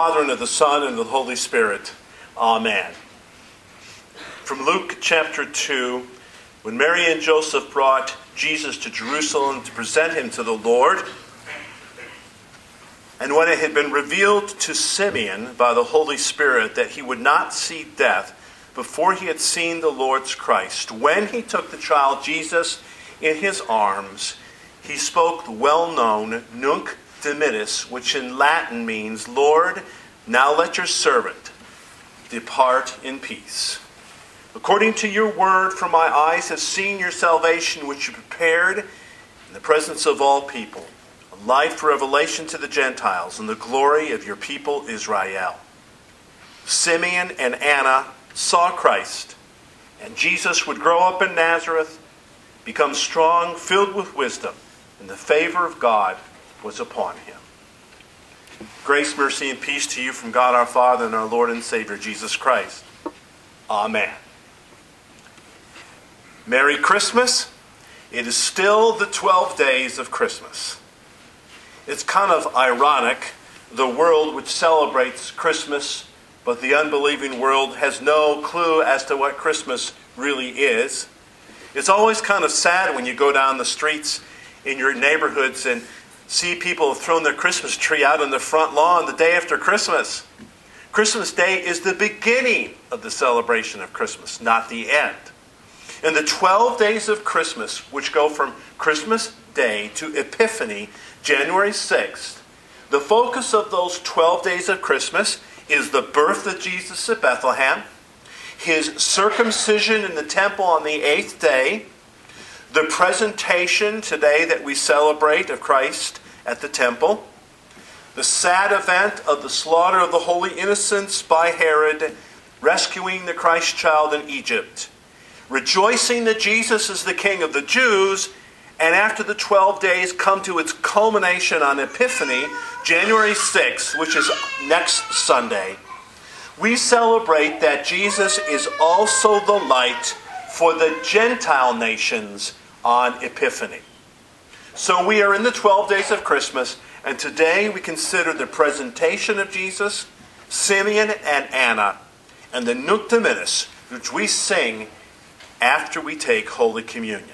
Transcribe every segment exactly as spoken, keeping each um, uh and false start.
Father, and of the Son, and of the Holy Spirit. Amen. From Luke chapter two, when Mary and Joseph brought Jesus to Jerusalem to present him to the Lord, and when it had been revealed to Simeon by the Holy Spirit that he would not see death before he had seen the Lord's Christ, when he took the child Jesus in his arms, he spoke the well-known Nunc Dimittis, which in Latin means, Lord, now let your servant depart in peace. According to your word, for my eyes have seen your salvation, which you prepared in the presence of all people, a light for revelation to the Gentiles, and the glory of your people Israel. Simeon and Anna saw Christ, and Jesus would grow up in Nazareth, become strong, filled with wisdom, and the favor of God was upon him. Grace, mercy, and peace to you from God our Father and our Lord and Savior, Jesus Christ. Amen. Merry Christmas. It is still the twelve days of Christmas. It's kind of ironic, the world which celebrates Christmas, but the unbelieving world has no clue as to what Christmas really is. It's always kind of sad when you go down the streets in your neighborhoods and see people have thrown their Christmas tree out on the front lawn the day after Christmas. Christmas Day is the beginning of the celebration of Christmas, not the end. In the twelve days of Christmas, which go from Christmas Day to Epiphany, January sixth, the focus of those twelve days of Christmas is the birth of Jesus at Bethlehem, his circumcision in the temple on the eighth day, the presentation today that we celebrate of Christ at the temple, the sad event of the slaughter of the holy innocents by Herod, rescuing the Christ child in Egypt, rejoicing that Jesus is the King of the Jews, and after the twelve days come to its culmination on Epiphany, January sixth, which is next Sunday, we celebrate that Jesus is also the light for the Gentile nations on Epiphany. So we are in the twelve days of Christmas, and today we consider the presentation of Jesus, Simeon and Anna, and the Nunc Dimittis, which we sing after we take Holy Communion.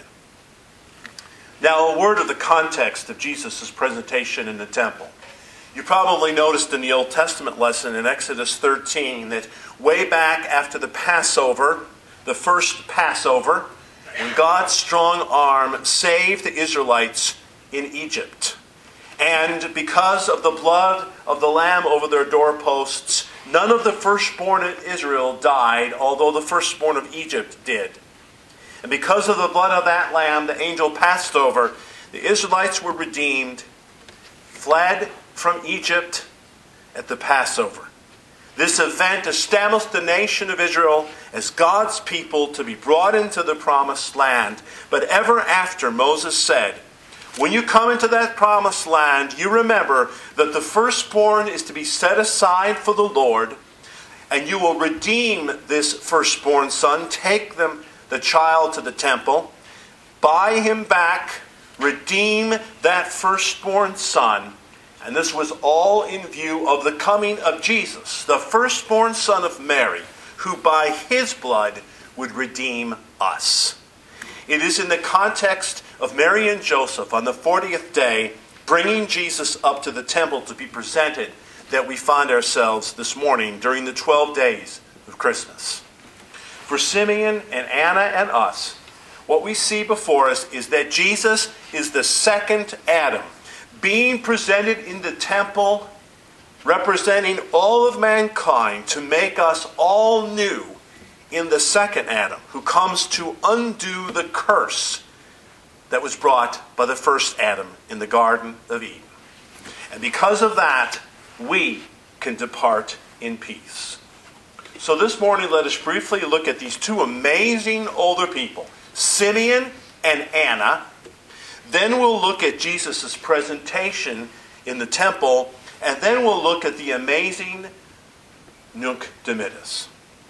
Now, a word of the context of Jesus' presentation in the temple. You probably noticed in the Old Testament lesson in Exodus thirteen that way back after the Passover, the first Passover, when God's strong arm saved the Israelites in Egypt. And because of the blood of the Lamb over their doorposts, none of the firstborn of Israel died, although the firstborn of Egypt did. And because of the blood of that Lamb, the angel passed over, the Israelites were redeemed, fled from Egypt at the Passover. This event established the nation of Israel as God's people to be brought into the promised land. But ever after, Moses said, when you come into that promised land, you remember that the firstborn is to be set aside for the Lord, and you will redeem this firstborn son, take them, the child, to the temple, buy him back, redeem that firstborn son. And this was all in view of the coming of Jesus, the firstborn son of Mary, who by his blood would redeem us. It is in the context of Mary and Joseph on the fortieth day, bringing Jesus up to the temple to be presented, that we find ourselves this morning during the twelve days of Christmas. For Simeon and Anna and us, what we see before us is that Jesus is the second Adam, being presented in the temple, representing all of mankind to make us all new in the second Adam, who comes to undo the curse that was brought by the first Adam in the Garden of Eden. And because of that, we can depart in peace. So this morning, let us briefly look at these two amazing older people, Simeon and Anna. Then we'll look at Jesus' presentation in the temple, and then we'll look at the amazing Nunc Dimittis.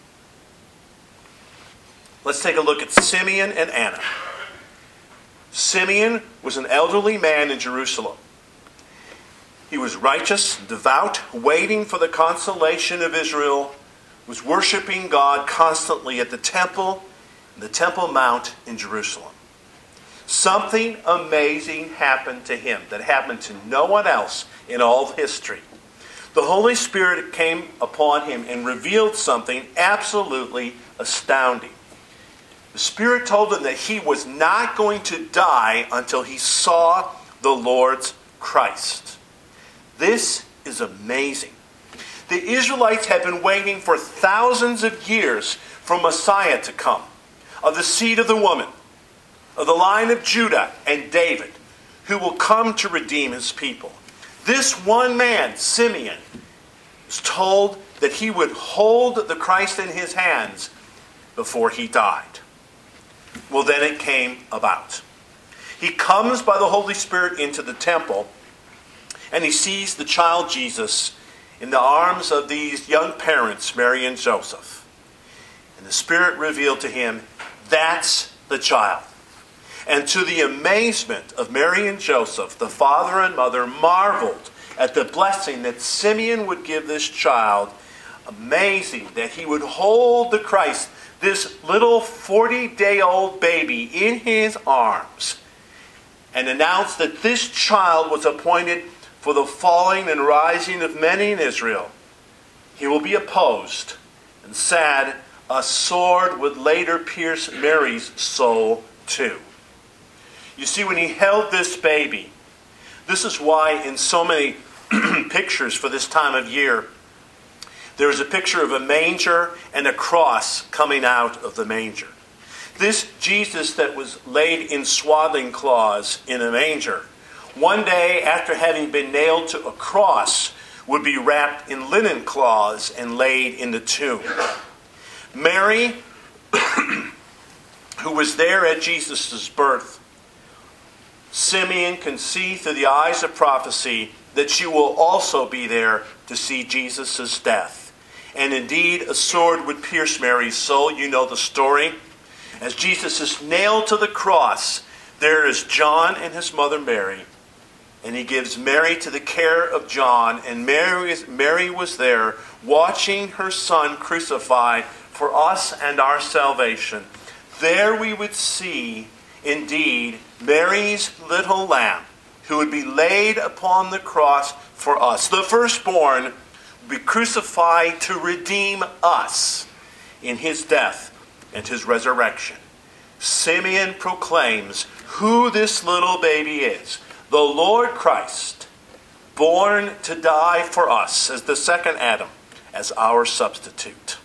Let's take a look at Simeon and Anna. Simeon was an elderly man in Jerusalem. He was righteous, devout, waiting for the consolation of Israel, was worshiping God constantly at the temple, the Temple Mount in Jerusalem. Something amazing happened to him that happened to no one else in all of history. The Holy Spirit came upon him and revealed something absolutely astounding. The Spirit told him that he was not going to die until he saw the Lord's Christ. This is amazing. The Israelites had been waiting for thousands of years for Messiah to come, of the seed of the woman, of the line of Judah and David, who will come to redeem his people. This one man, Simeon, was told that he would hold the Christ in his hands before he died. Well, then it came about. He comes by the Holy Spirit into the temple, and he sees the child Jesus in the arms of these young parents, Mary and Joseph. And the Spirit revealed to him, that's the child. And to the amazement of Mary and Joseph, the father and mother marveled at the blessing that Simeon would give this child. Amazing that he would hold the Christ, this little forty-day-old baby, in his arms, and announce that this child was appointed for the falling and rising of many in Israel. He will be opposed, and sad, a sword would later pierce Mary's soul too. You see, when he held this baby, this is why in so many pictures for this time of year, there is a picture of a manger and a cross coming out of the manger. This Jesus that was laid in swaddling cloths in a manger, one day after having been nailed to a cross, would be wrapped in linen cloths and laid in the tomb. Mary, who was there at Jesus' birth, Simeon can see through the eyes of prophecy that she will also be there to see Jesus' death. And indeed, a sword would pierce Mary's soul. You know the story. As Jesus is nailed to the cross, there is John and his mother Mary. And he gives Mary to the care of John. And Mary, Mary was there watching her son crucified for us and our salvation. There we would see, indeed, Mary's little lamb, who would be laid upon the cross for us. The firstborn would be crucified to redeem us in his death and his resurrection. Simeon proclaims who this little baby is. The Lord Christ, born to die for us as the second Adam, as our substitute.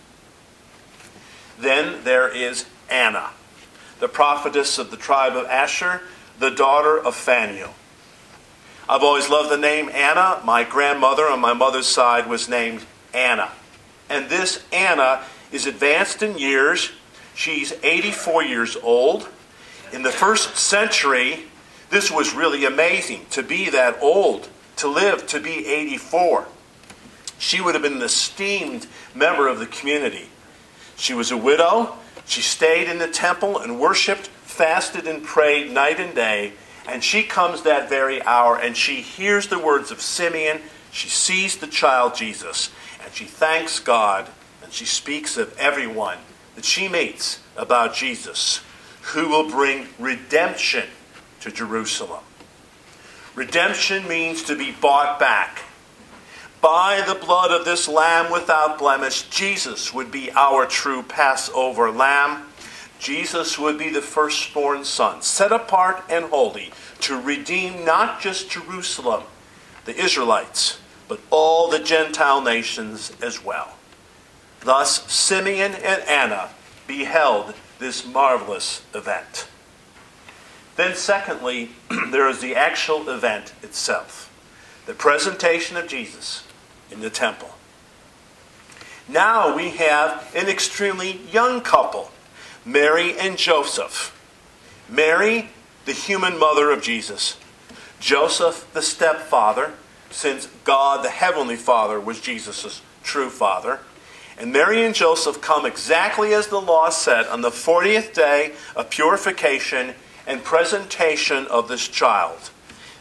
Then there is Anna, the prophetess of the tribe of Asher, the daughter of Phanuel. I've always loved the name Anna. My grandmother on my mother's side was named Anna. And this Anna is advanced in years. She's eighty-four years old. In the first century, this was really amazing to be that old, to live to be eighty-four. She would have been an esteemed member of the community. She was a widow. She stayed in the temple and worshipped, fasted and prayed night and day. And she comes that very hour and she hears the words of Simeon. She sees the child Jesus. And she thanks God. And she speaks of everyone that she meets about Jesus, who will bring redemption to Jerusalem. Redemption means to be bought back. By the blood of this lamb without blemish, Jesus would be our true Passover lamb. Jesus would be the firstborn son, set apart and holy, to redeem not just Jerusalem, the Israelites, but all the Gentile nations as well. Thus, Simeon and Anna beheld this marvelous event. Then secondly, there is the actual event itself, the presentation of Jesus in the temple. Now we have an extremely young couple, Mary and Joseph. Mary, the human mother of Jesus. Joseph, the stepfather, since God, the heavenly Father, was Jesus' true father. And Mary and Joseph come exactly as the law said on the fortieth day of purification and presentation of this child.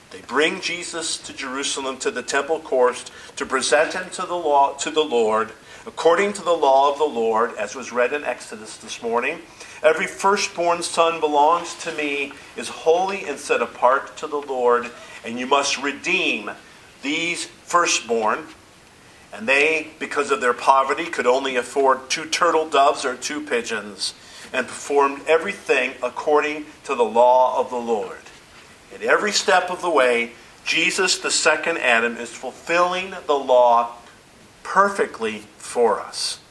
They bring Jesus to Jerusalem, to the temple courts, to present him to the law, to the Lord, according to the law of the Lord, as was read in Exodus this morning. Every firstborn son belongs to me, is holy and set apart to the Lord, and you must redeem these firstborn. And they, because of their poverty, could only afford two turtle doves or two pigeons, and performed everything according to the law of the Lord. At every step of the way, Jesus, the second Adam, is fulfilling the law perfectly for us.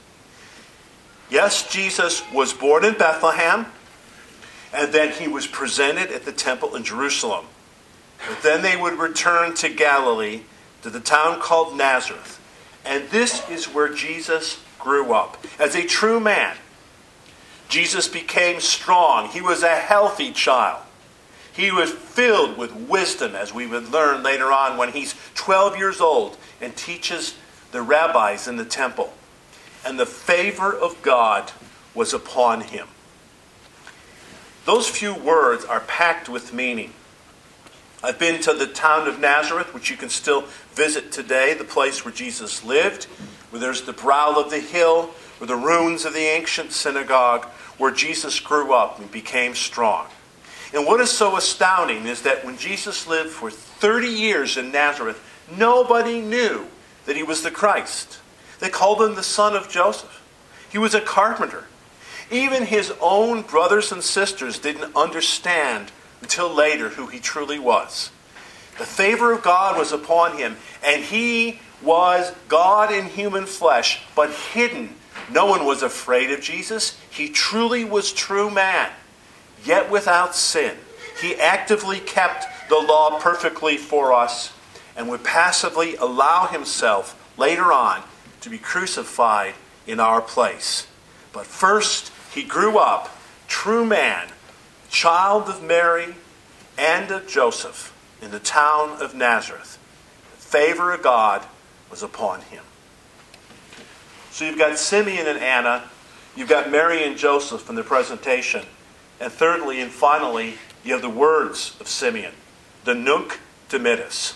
Yes, Jesus was born in Bethlehem, and then he was presented at the temple in Jerusalem. But then they would return to Galilee, to the town called Nazareth. And this is where Jesus grew up. As a true man, Jesus became strong. He was a healthy child. He was filled with wisdom, as we would learn later on when he's twelve years old and teaches the rabbis in the temple. And the favor of God was upon him. Those few words are packed with meaning. I've been to the town of Nazareth, which you can still visit today, the place where Jesus lived, where there's the brow of the hill, where the ruins of the ancient synagogue, where Jesus grew up and became strong. And what is so astounding is that when Jesus lived for thirty years in Nazareth, nobody knew that he was the Christ. They called him the son of Joseph. He was a carpenter. Even his own brothers and sisters didn't understand until later who he truly was. The favor of God was upon him, and he was God in human flesh, but hidden. No one was afraid of Jesus. He truly was true man, yet without sin. He actively kept the law perfectly for us and would passively allow himself later on to be crucified in our place. But first, he grew up, true man, child of Mary and of Joseph, in the town of Nazareth. The favor of God was upon him. So you've got Simeon and Anna, you've got Mary and Joseph in the presentation, and thirdly and finally, you have the words of Simeon, the Nunc Dimittis.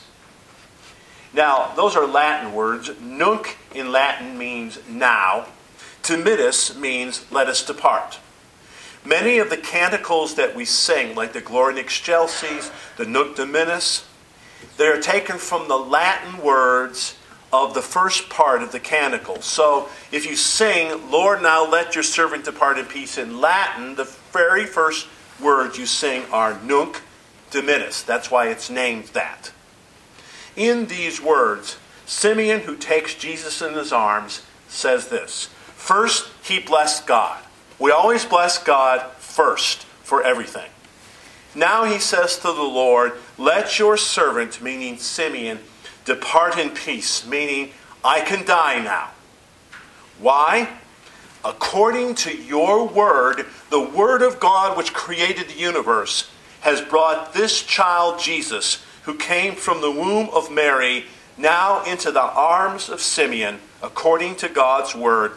Now, those are Latin words. Nunc in Latin means now. Dimittis means let us depart. Many of the canticles that we sing, like the Gloria in Excelsis, the Nunc Dimittis, they are taken from the Latin words of the first part of the canticle. So if you sing, Lord, now let your servant depart in peace in Latin, the very first words you sing are Nunc Dimittis. That's why it's named that. In these words, Simeon, who takes Jesus in his arms, says this. First, he blessed God. We always bless God first for everything. Now he says to the Lord, let your servant, meaning Simeon, depart in peace, meaning I can die now. Why? According to your word, the word of God which created the universe has brought this child Jesus, who came from the womb of Mary, now into the arms of Simeon, according to God's word.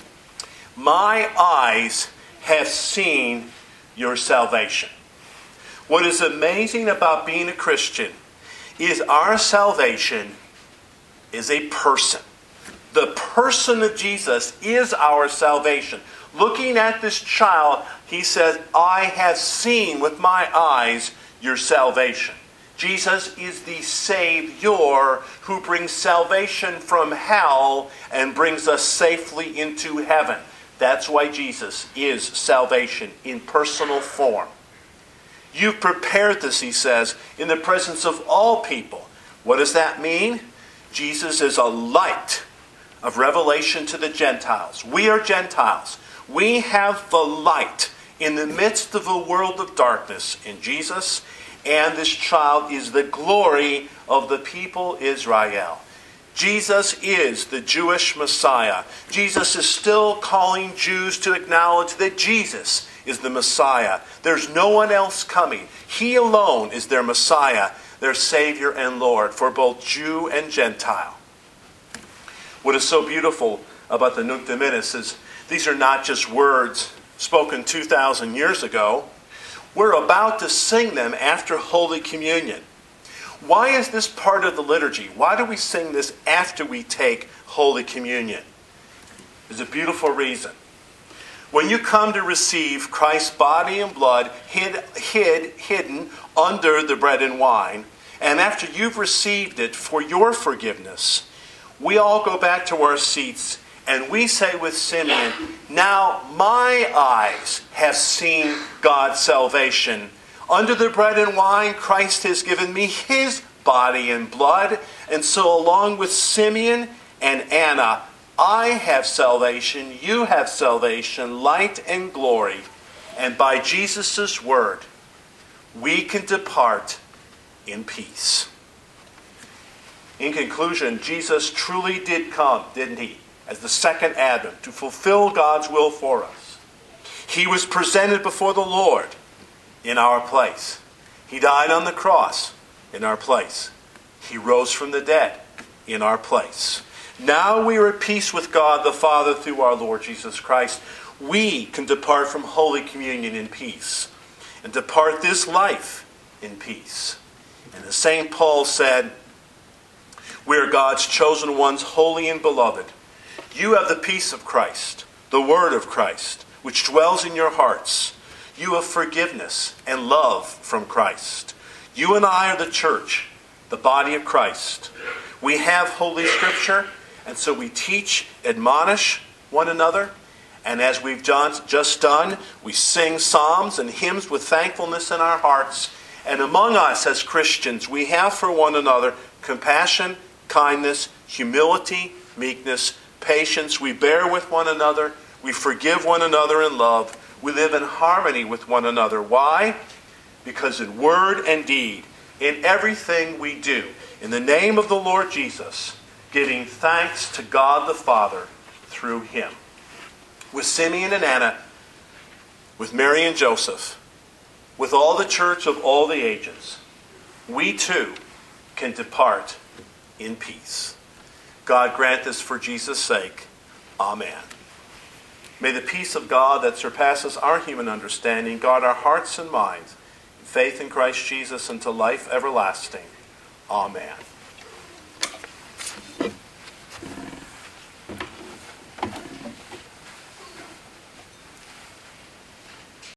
My eyes have seen your salvation. What is amazing about being a Christian is our salvation is a person. The person of Jesus is our salvation. Looking at this child, he says, I have seen with my eyes your salvation. Jesus is the Savior who brings salvation from hell and brings us safely into heaven. That's why Jesus is salvation in personal form. You've prepared this, he says, in the presence of all people. What does that mean? Jesus is a light of revelation to the Gentiles. We are Gentiles. We have the light in the midst of a world of darkness in Jesus. And this child is the glory of the people Israel. Jesus is the Jewish Messiah. Jesus is still calling Jews to acknowledge that Jesus is the Messiah. There's no one else coming. He alone is their Messiah, their Savior and Lord for both Jew and Gentile. What is so beautiful about the Nunc Dimittis is these are not just words spoken two thousand years ago. We're about to sing them after Holy Communion. Why is this part of the liturgy? Why do we sing this after we take Holy Communion? There's a beautiful reason. When you come to receive Christ's body and blood hid, hid, hidden under the bread and wine, and after you've received it for your forgiveness, we all go back to our seats and we say with Simeon, now my eyes have seen God's salvation. Under the bread and wine, Christ has given me his body and blood. And so along with Simeon and Anna, I have salvation, you have salvation, light and glory. And by Jesus' word, we can depart in peace. In conclusion, Jesus truly did come, didn't he, as the second advent to fulfill God's will for us. He was presented before the Lord in our place. He died on the cross in our place. He rose from the dead in our place. Now we are at peace with God the Father through our Lord Jesus Christ. We can depart from Holy Communion in peace and depart this life in peace. And as Saint Paul said, we are God's chosen ones, holy and beloved. You have the peace of Christ, the word of Christ, which dwells in your hearts. You have forgiveness and love from Christ. You and I are the church, the body of Christ. We have Holy Scripture, and so we teach, admonish one another. And as we've done, just done, we sing psalms and hymns with thankfulness in our hearts. And among us as Christians, we have for one another compassion, kindness, humility, meekness, patience. We bear with one another. We forgive one another in love. We live in harmony with one another. Why? Because in word and deed, in everything we do, in the name of the Lord Jesus, giving thanks to God the Father through him. With Simeon and Anna, with Mary and Joseph, with all the church of all the ages, we too can depart in peace. God grant this for Jesus' sake. Amen. May the peace of God that surpasses our human understanding guard our hearts and minds in faith in Christ Jesus unto life everlasting. Amen.